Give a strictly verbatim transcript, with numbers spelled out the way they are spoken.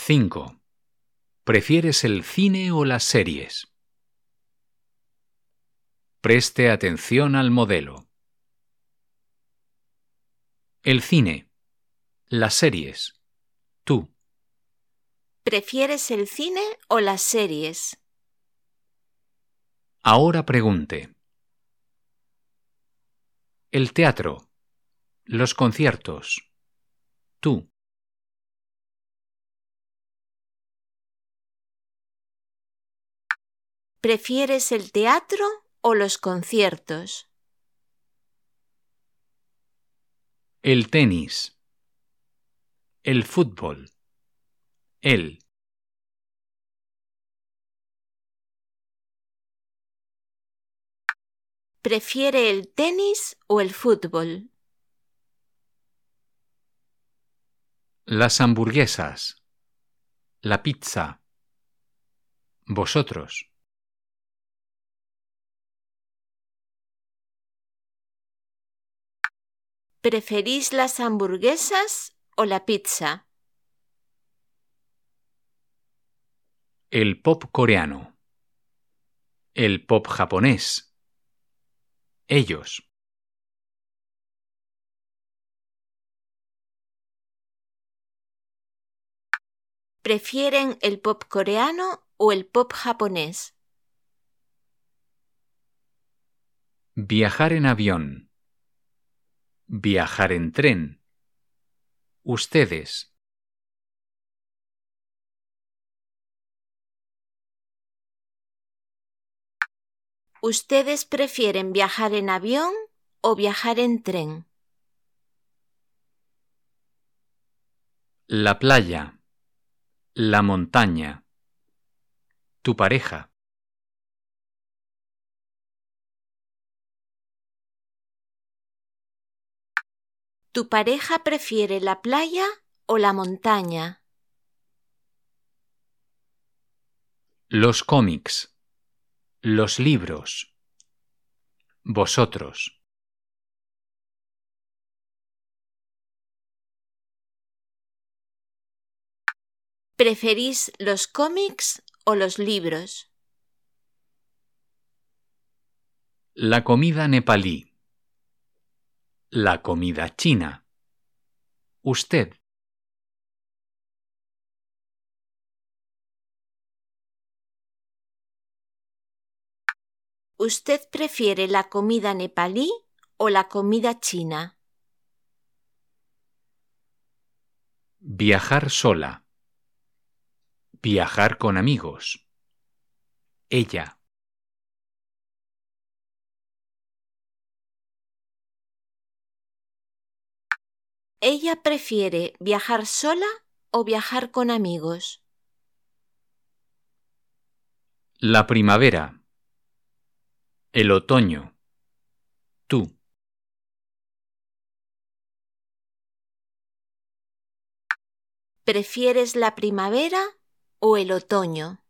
cinco. ¿Prefieres el cine o las series? Preste atención al modelo. El cine. Las series. Tú. ¿Prefieres el cine o las series? Ahora pregunte. El teatro. Los conciertos. Tú. ¿Prefieres el teatro o los conciertos? El tenis. El fútbol. Él. ¿Prefiere el tenis o el fútbol? Las hamburguesas. La pizza. Vosotros. ¿Preferís las hamburguesas o la pizza? El pop coreano. El pop japonés. Ellos. ¿Prefieren el pop coreano o el pop japonés? Viajar en avión. Viajar en tren. Ustedes. ¿Ustedes prefieren viajar en avión o viajar en tren? La playa. La montaña. Tu pareja. ¿Tu pareja prefiere la playa o la montaña? Los cómics. Los libros. Vosotros. ¿Preferís los cómics o los libros? La comida nepalí. La comida china. Usted. ¿Usted prefiere la comida nepalí o la comida china? Viajar sola. Viajar con amigos. Ella. ¿Ella prefiere viajar sola o viajar con amigos? La primavera. El otoño. Tú. ¿Prefieres la primavera o el otoño?